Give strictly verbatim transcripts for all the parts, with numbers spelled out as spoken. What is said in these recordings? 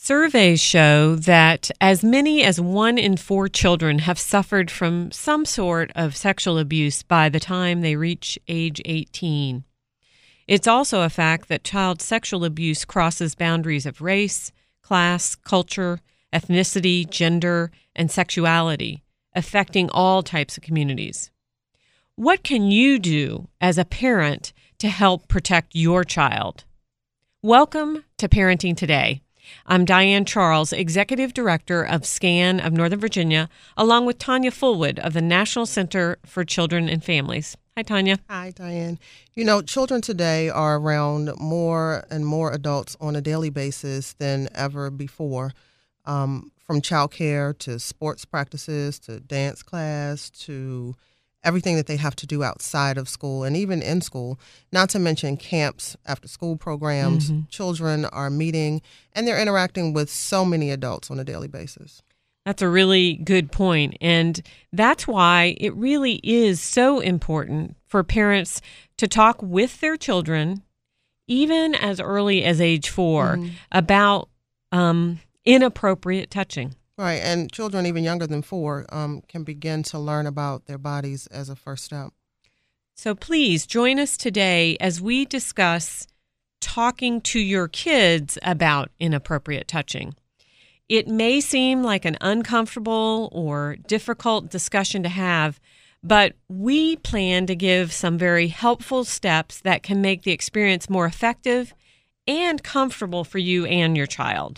Surveys show that as many as one in four children have suffered from some sort of sexual abuse by the time they reach age eighteen. It's also a fact that child sexual abuse crosses boundaries of race, class, culture, ethnicity, gender, and sexuality, affecting all types of communities. What can you do as a parent to help protect your child? Welcome to Parenting Today. I'm Diane Charles, Executive Director of SCAN of Northern Virginia, along with Tanya Fullwood of the National Center for Children and Families. Hi, Tanya. Hi, Diane. You know, children today are around more and more adults on a daily basis than ever before, um, from childcare to sports practices to dance class to everything that they have to do outside of school and even in school, not to mention camps, after school programs. Mm-hmm. Children are meeting and they're interacting with so many adults on a daily basis. That's a really good point. And that's why it really is so important for parents to talk with their children, even as early as age four, mm-hmm. about um, inappropriate touching. Right, and children even younger than four um, can begin to learn about their bodies as a first step. So please join us today as we discuss talking to your kids about inappropriate touching. It may seem like an uncomfortable or difficult discussion to have, but we plan to give some very helpful steps that can make the experience more effective and comfortable for you and your child.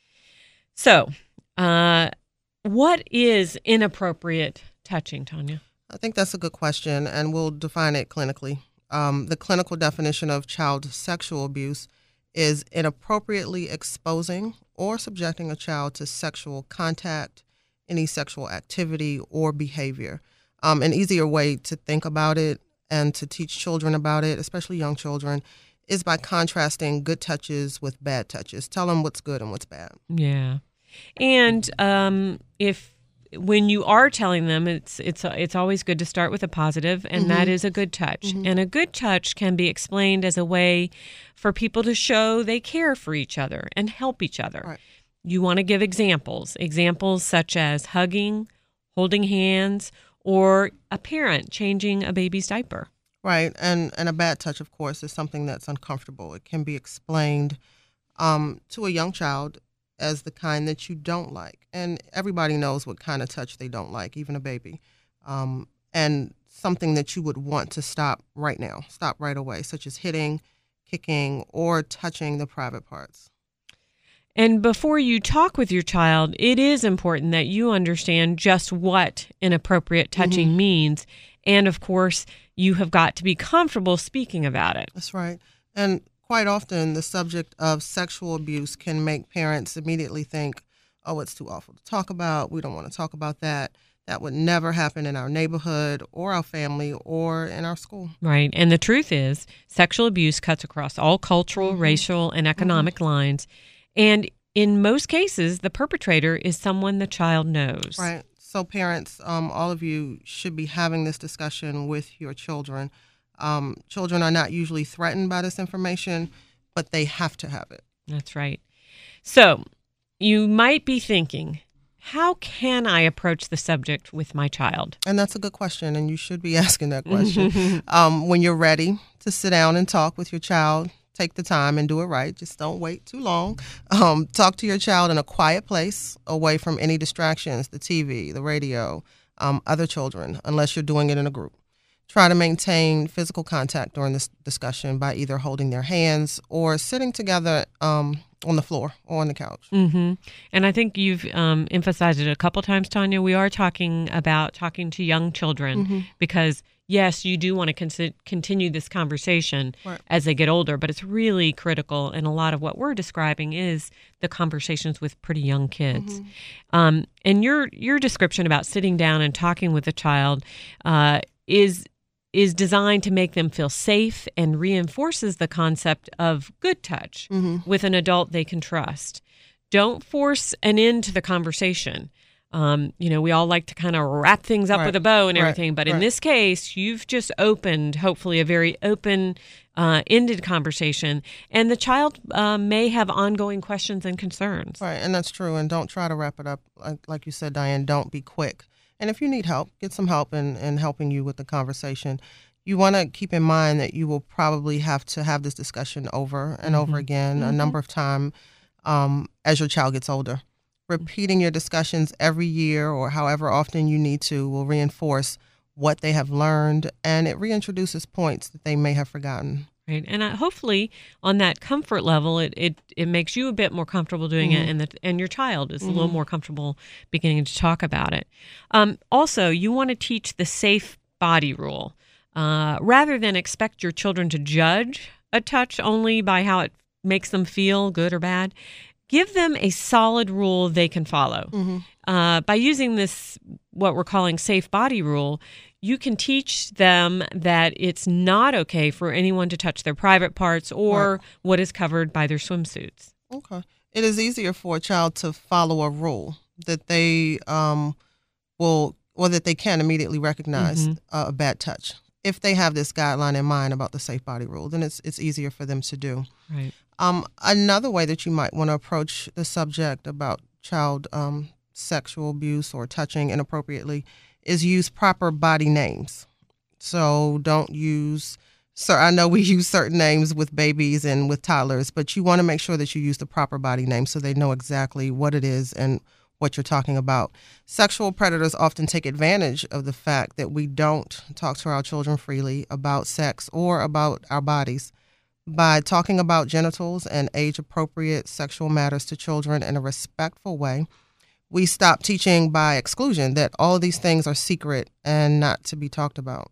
So, Uh, what is inappropriate touching, Tanya? I think that's a good question, and we'll define it clinically. Um, the clinical definition of child sexual abuse is inappropriately exposing or subjecting a child to sexual contact, any sexual activity or behavior. Um, an easier way to think about it and to teach children about it, especially young children, is by contrasting good touches with bad touches. Tell them what's good and what's bad. Yeah. And um, if when you are telling them, it's it's it's always good to start with a positive, and mm-hmm. that is a good touch. Mm-hmm. And a good touch can be explained as a way for people to show they care for each other and help each other. Right. You want to give examples, examples such as hugging, holding hands, or a parent changing a baby's diaper. Right, and and a bad touch, of course, is something that's uncomfortable. It can be explained um, to a young child as the kind that you don't like. And everybody knows what kind of touch they don't like, even a baby. Um, and something that you would want to stop right now, stop right away, such as hitting, kicking, or touching the private parts. And before you talk with your child, it is important that you understand just what inappropriate touching mm-hmm. means. And of course, you have got to be comfortable speaking about it. That's right. And quite often, the subject of sexual abuse can make parents immediately think, oh, it's too awful to talk about. We don't want to talk about that. That would never happen in our neighborhood or our family or in our school. Right. And the truth is, sexual abuse cuts across all cultural, mm-hmm. racial, and economic mm-hmm. lines. And in most cases, the perpetrator is someone the child knows. Right. So parents, um, all of you should be having this discussion with your children. Um, children are not usually threatened by this information, but they have to have it. That's right. So you might be thinking, how can I approach the subject with my child? And that's a good question, and you should be asking that question. um, when you're ready to sit down and talk with your child, take the time and do it right. Just don't wait too long. Um, talk to your child in a quiet place, away from any distractions, the T V, the radio, um, other children, unless you're doing it in a group. Try to maintain physical contact during this discussion by either holding their hands or sitting together um, on the floor or on the couch. Mm-hmm. And I think you've um, emphasized it a couple times, Tanya. We are talking about talking to young children mm-hmm. because, yes, you do want to con- continue this conversation right. as they get older, but it's really critical. And a lot of what we're describing is the conversations with pretty young kids. Mm-hmm. Um, and your your description about sitting down and talking with a child uh, is is designed to make them feel safe and reinforces the concept of good touch mm-hmm. with an adult they can trust. Don't force an end to the conversation. Um, you know, we all like to kind of wrap things up right. with a bow and everything, right. but right. in this case, you've just opened, hopefully, a very open uh, ended conversation, and the child uh, may have ongoing questions and concerns. Right, and that's true. And don't try to wrap it up. Like, like you said, Diane, don't be quick. And if you need help, get some help in, in helping you with the conversation. You want to keep in mind that you will probably have to have this discussion over and Mm-hmm. over again Mm-hmm. a number of times um, as your child gets older. Repeating your discussions every year or however often you need to will reinforce what they have learned, and it reintroduces points that they may have forgotten. Right, and uh, hopefully on that comfort level, it, it, it makes you a bit more comfortable doing Mm-hmm. it, and the, and your child is Mm-hmm. a little more comfortable beginning to talk about it. Um, also, you want to teach the safe body rule. Uh, rather than expect your children to judge a touch only by how it makes them feel, good or bad, give them a solid rule they can follow. Mm-hmm. Uh, by using this, what we're calling safe body rule, you can teach them that it's not okay for anyone to touch their private parts or Right. what is covered by their swimsuits. Okay. It is easier for a child to follow a rule that they um, will, or that they can immediately recognize Mhm. uh, a bad touch. If they have this guideline in mind about the safe body rule, then it's it's easier for them to do. Right. Um, another way that you might want to approach the subject about child um, sexual abuse or touching inappropriately is use proper body names. So don't use, sir, I know we use certain names with babies and with toddlers, but you want to make sure that you use the proper body name so they know exactly what it is and what you're talking about. Sexual predators often take advantage of the fact that we don't talk to our children freely about sex or about our bodies. By talking about genitals and age-appropriate sexual matters to children in a respectful way, we stop teaching by exclusion that all of these things are secret and not to be talked about.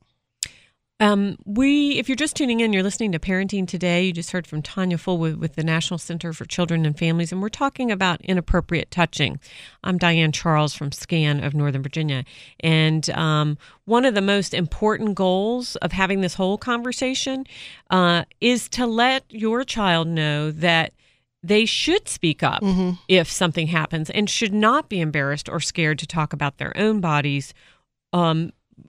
Um, we, if you're just tuning in, you're listening to Parenting Today. You just heard from Tanya Fullwood with the National Center for Children and Families, and we're talking about inappropriate touching. I'm Diane Charles from SCAN of Northern Virginia, and um, one of the most important goals of having this whole conversation uh, is to let your child know that they should speak up Mm-hmm. if something happens and should not be embarrassed or scared to talk about their own bodies um,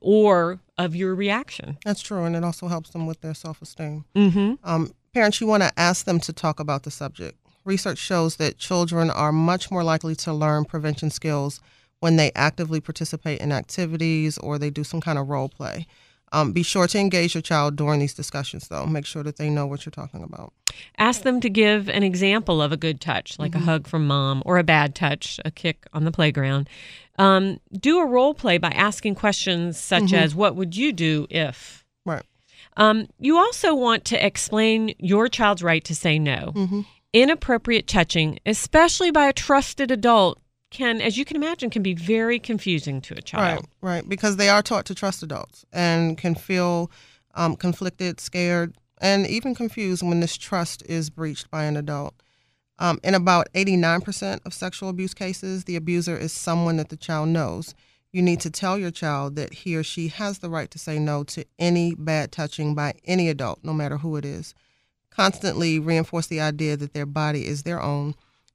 or of your reaction. That's true, and it also helps them with their self-esteem. Mm-hmm. Um, parents, you want to ask them to talk about the subject. Research shows that children are much more likely to learn prevention skills when they actively participate in activities or they do some kind of role play. Um, be sure to engage your child during these discussions, though. Make sure that they know what you're talking about. Ask them to give an example of a good touch, like Mm-hmm. a hug from mom, or a bad touch, a kick on the playground. Um, do a role play by asking questions such Mm-hmm. as, what would you do if? Right. Um, you also want to explain your child's right to say no. Mm-hmm. Inappropriate touching, especially by a trusted adult, can, as you can imagine, can be very confusing to a child. Right, right, because they are taught to trust adults and can feel um, conflicted, scared, and even confused when this trust is breached by an adult. Um, in about eighty-nine percent of sexual abuse cases, the abuser is someone that the child knows. You need to tell your child that he or she has the right to say no to any bad touching by any adult, no matter who it is. Constantly reinforce the idea that their body is their own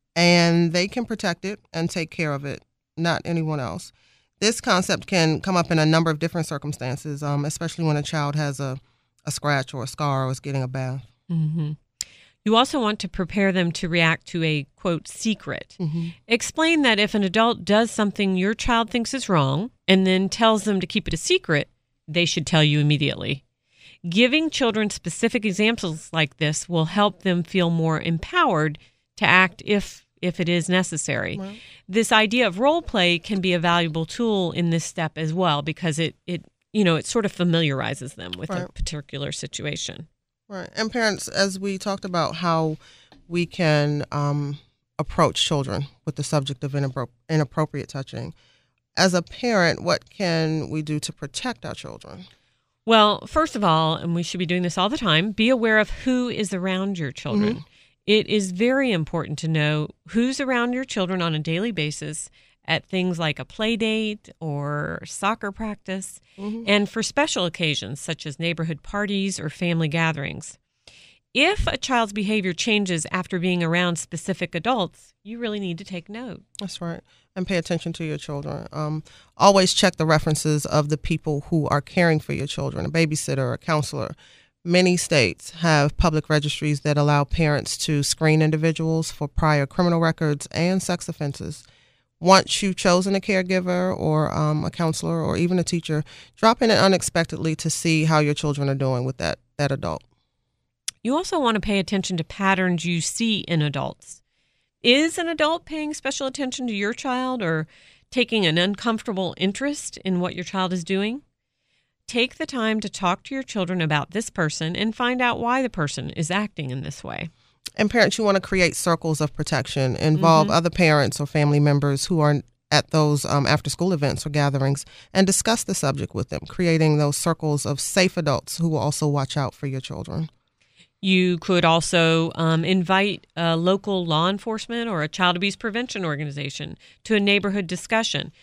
and they can protect it and take care of it, not anyone else. This concept can come up in a number of different circumstances, um, especially when a child has a, a scratch or a scar or is getting a bath. Mm-hmm. You also want to prepare them to react to a, quote, secret. Mm-hmm. Explain that if an adult does something your child thinks is wrong and then tells them to keep it a secret, they should tell you immediately. Giving children specific examples like this will help them feel more empowered to act if if it is necessary. Right. This idea of role play can be a valuable tool in this step as well, because it, it you know, it sort of familiarizes them with Right. a particular situation. Right. And parents, as we talked about how we can um, approach children with the subject of inappro- inappropriate touching, as a parent, what can we do to protect our children? Well, first of all, and we should be doing this all the time, be aware of who is around your children. Mm-hmm. It is very important to know who's around your children on a daily basis at things like a play date or soccer practice, Mm-hmm. and for special occasions such as neighborhood parties or family gatherings. If a child's behavior changes after being around specific adults, you really need to take note. That's right. And pay attention to your children. Um, always check the references of the people who are caring for your children, a babysitter, a counselor. Many states have public registries that allow parents to screen individuals for prior criminal records and sex offenses. Once you've chosen a caregiver or um, a counselor or even a teacher, drop in unexpectedly to see how your children are doing with that, that adult. You also want to pay attention to patterns you see in adults. Is an adult paying special attention to your child or taking an uncomfortable interest in what your child is doing? Take the time to talk to your children about this person and find out why the person is acting in this way. And parents, you want to create circles of protection, involve mm-hmm. other parents or family members who are at those um, after-school events or gatherings, and discuss the subject with them, creating those circles of safe adults who will also watch out for your children. You could also um, invite a local law enforcement or a child abuse prevention organization to a neighborhood discussion.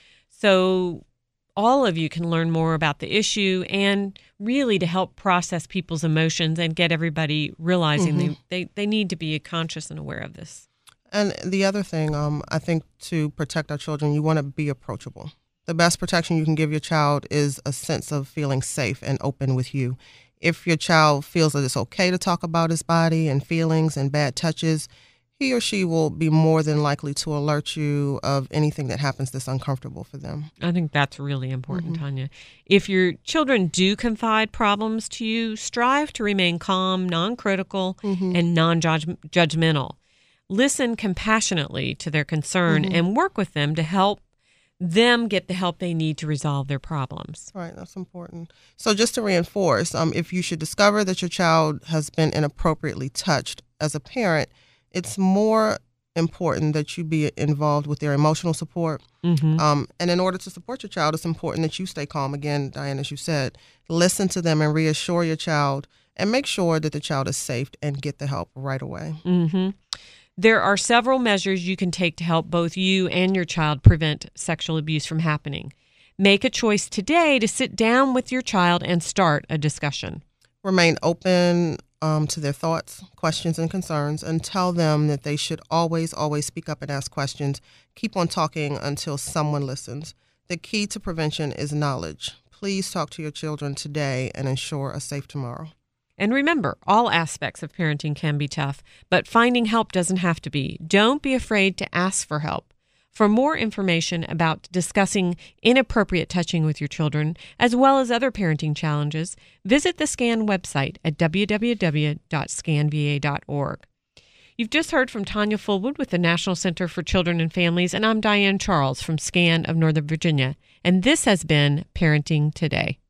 So all of you can learn more about the issue and really to help process people's emotions and get everybody realizing mm-hmm. they, they, they need to be conscious and aware of this. And the other thing, um, I think to protect our children, you want to be approachable. The best protection you can give your child is a sense of feeling safe and open with you. If your child feels that it's okay to talk about his body and feelings and bad touches, he or she will be more than likely to alert you of anything that happens that's uncomfortable for them. I think that's really important, mm-hmm. Tanya. If your children do confide problems to you, strive to remain calm, non-critical, mm-hmm. and non-judgmental. Listen compassionately to their concern mm-hmm. and work with them to help them get the help they need to resolve their problems. Right, that's important. So just to reinforce, um, if you should discover that your child has been inappropriately touched as a parent, it's more important that you be involved with their emotional support. Mm-hmm. Um, and in order to support your child, it's important that you stay calm. Again, Diane, as you said, listen to them and reassure your child and make sure that the child is safe and get the help right away. Mm-hmm. There are several measures you can take to help both you and your child prevent sexual abuse from happening. Make a choice today to sit down with your child and start a discussion. Remain open Um, to their thoughts, questions, and concerns, and tell them that they should always, always speak up and ask questions. Keep on talking until someone listens. The key to prevention is knowledge. Please talk to your children today and ensure a safe tomorrow. And remember, all aspects of parenting can be tough, but finding help doesn't have to be. Don't be afraid to ask for help. For more information about discussing inappropriate touching with your children, as well as other parenting challenges, visit the SCAN website at w w w dot scan v a dot org. You've just heard from Tanya Fullwood with the National Center for Children and Families, and I'm Diane Charles from SCAN of Northern Virginia. And this has been Parenting Today.